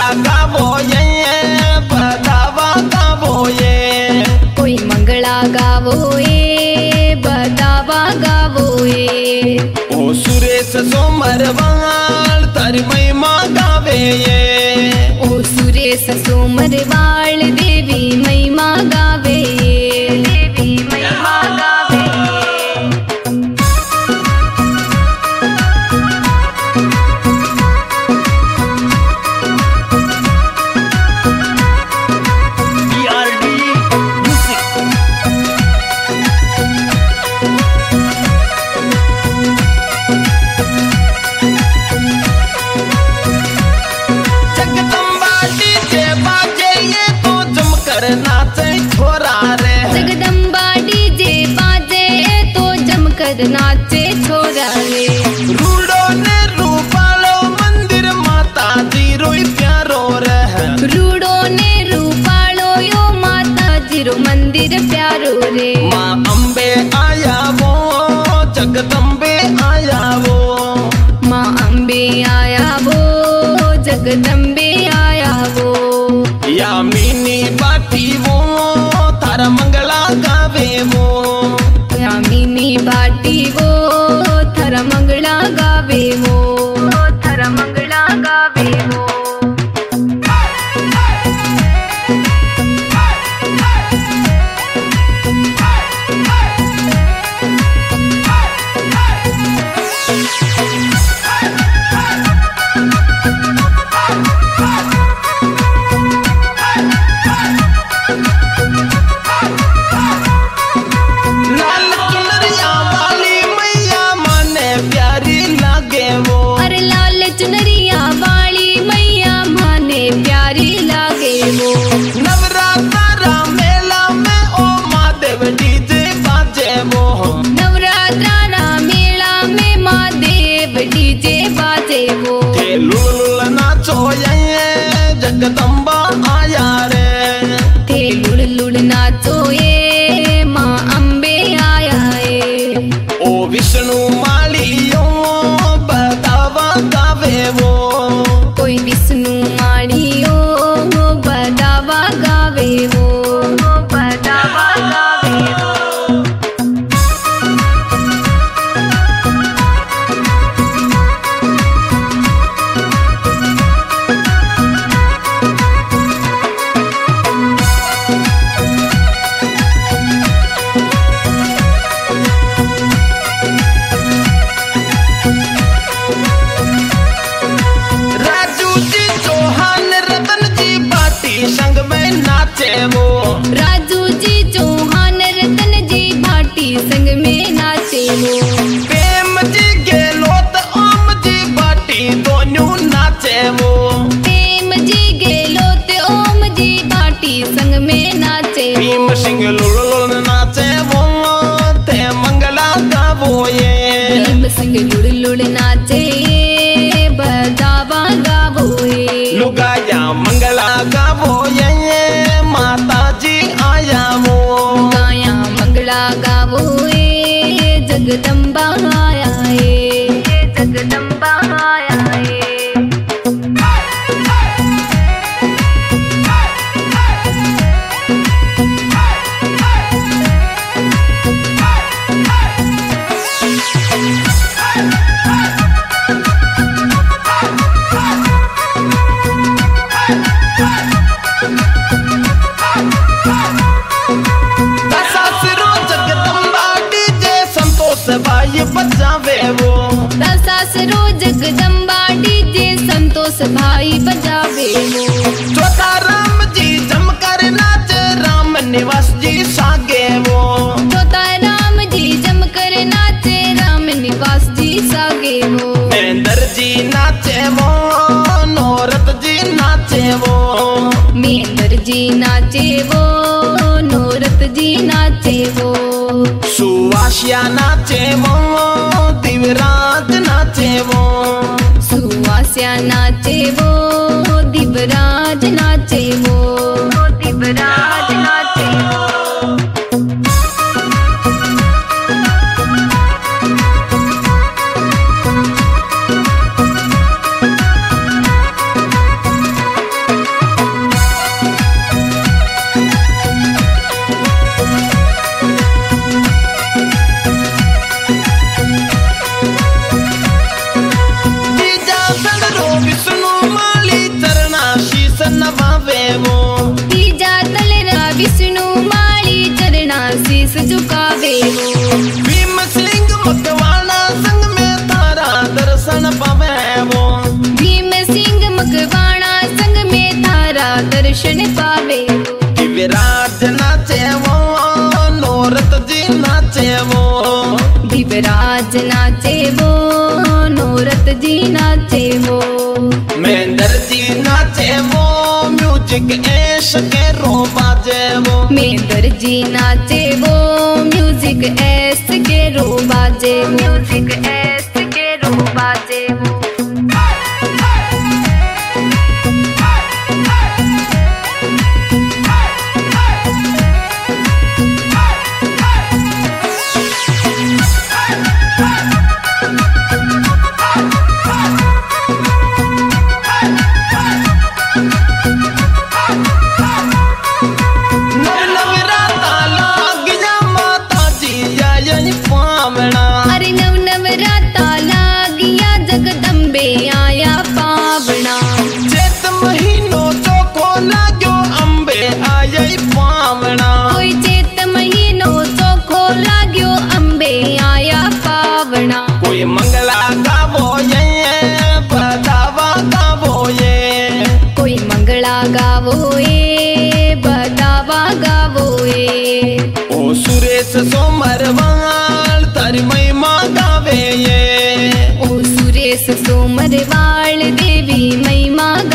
गावो ये बतावा गावो ये कोई मंगला गावो ये बतावा गावो ये ओ सुरेश सोमरवाल तारी महिमा गावे ये ओ सुरेश सोमरवाल देवी महिमा गावे ये देवी महिमा गावे नाचे छोरा रे रूडो ने रूपालो मंदिर माता जी रोई प्यारो रह रूडो ने रूपालो यो माता जी रो मंदिर प्यारो रे माँ अम्बे आया वो जगदम्बे आया वो माँ अम्बे आया वो जगदम्बे आया वो या मीनी बाटी वो थारा मंगला गावे वो मिनी बाटी वो थरा मंगला गावे वो थरा मंगला गावे वो जगदम्बा आया रे थे लुड़ लुड़ नाचो ये माँ अम्बे आया है ओ विष्णु मालियो बतावा गावे वो कोई विष्णु मालियो बतावा गावे वो बतावा गावे वो संग में नाचे वो राजू जी चौहान रतन जी भाटी संग में नाचे वो प्रेम जी गेलोत ओम जी भाटी दोनों नाचे वो प्रेम जी गेलोत ओम जी भाटी संग में नाचे भीम सिंह लुड़ नाचे वो ते मंगला गावो ये भीम सिंह लुड़ लुड़ नाचे बदावा गावो ये लुगाया मंगला गावो ये माता जी आया वो गाया मंगला गावो ये जगदम्बा आया है जगदम्बा आया है भाई बजावे वो दसासरो जगदम्बा डीजे संतोष भाई बजावे वो चौथा राम जी जमकर नाच राम निवास जी सागे वो चौथा राम जी जमकर नाचे राम निवास जी सागे वो महेंद्र जी नाचे वो नौरत जी नाचे वो महेंद्र जी नाचे वो नौरत जी नाचे वो सुवासिया नाचे वो दिवराज नाचे वो सुवासिया नाचे वो दिवराज नाचे वो दिवराज नाचे वो वो तीजा तलरा विष्णु माली चरणा शीस झुकावे वो भीम सिंह मकवाना संग में थारा दर्शन पावे वो भीम सिंह मकवाना संग में थारा दर्शन पावे वो विराट नाचे वो नौरत जी नाचे वो दिवराज नाचे वो नौरत जी नाचे वो महेंद्र जी नाचे वो म्यूजिक ऐश के रो बाजे वो मेंदर जी नाचे वो म्यूजिक एस के रो बाजे म्यूजिक एस के रो बाजे वो अरे नव नवराता लागिया जगदम्बे आया पावना चेत महीनो चोखो लाग्यो अंबे आयई पावना कोई चेत महीनो चोखो लाग्यो अंबे आया पावना कोई मंगला गावो ये बदावा गावो ये कोई मंगला गावो ए बदावा गावो ए ओ सुरेश सोमरवाल तारी महिमा गावे ये ओ सुरेश सोमरवाल देवी महिमा